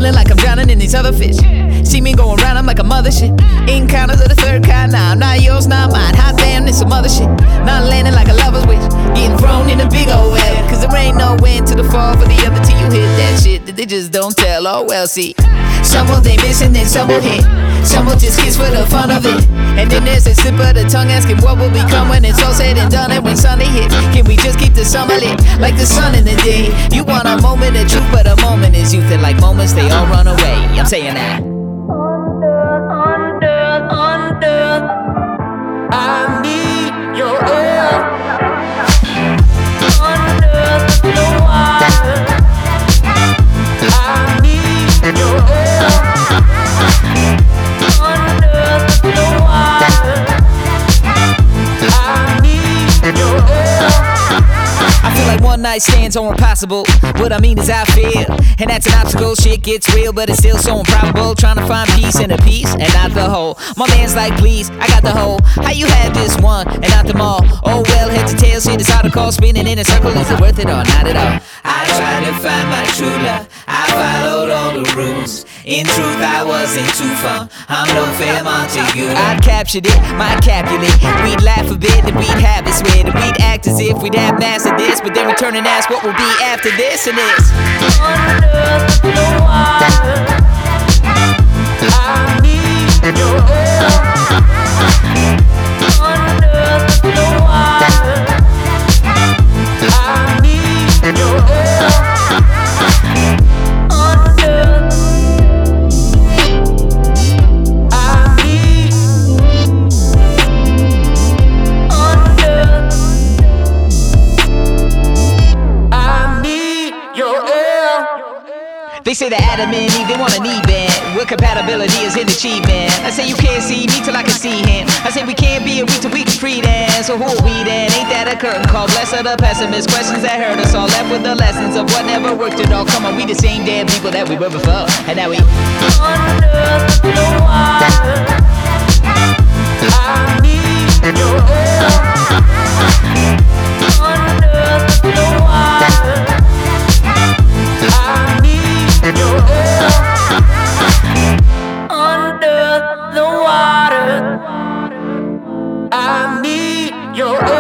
feeling like I'm drowning in these other fish. See me going round, I'm like a mothership. Encounters of the third kind, nah, I'm not yours, not mine. Hot damn, this some other shit. Not landing like a lover's wish. Getting thrown in a big old well. Cause there ain't no end to the fall for the other till you hit that shit that they just don't tell. Oh well, see, some will they miss and then some will hit. Some will just kiss for the fun of it. And then there's a slip of the tongue asking what will become when it's all said and done. And when Sunday hits, can we just keep the summer lit like the sun in the day? You want a moment of truth, but a moment is youth. And like moments, they all run away. I'm saying that. Under, I need your air. Under the water, I need your air. Under the water, I need your air. I feel like one night stands are impossible. What I mean is I feel, and that's an obstacle. Shit gets real, but it's still so improbable. Trying to find peace in a piece and not the whole. My man's like, please, I got the whole. How you have this one and not them all? Oh well, head to tail, shit is hard to call. Spinning in a circle, is it worth it or not at all? I tried to find my true love, I followed all the rules. In truth, I wasn't too fun. I'm no fair Montague. I captured it, my Capulet. We'd laugh a bit and we'd have it sweat. And we'd act as if we'd have mastered this, but then we turn and ask what will be after this and this. Under the water, I need your air. Under the water, I need your air. Under, I need under, I need your air. They say that Adam and Eve, they want a knee band. What compatibility is in achievement? I say you can't see me till I can see him. I say we can't be a week till we can free dance. So who are we then? Ain't that a curtain call? Bless of the pessimist, questions that hurt us all. Left with the lessons of what never worked at all. Come on, we the same damn people that we were before. And now we under the water, I need your air. Under the water, I need your air. Under the water, I need your air.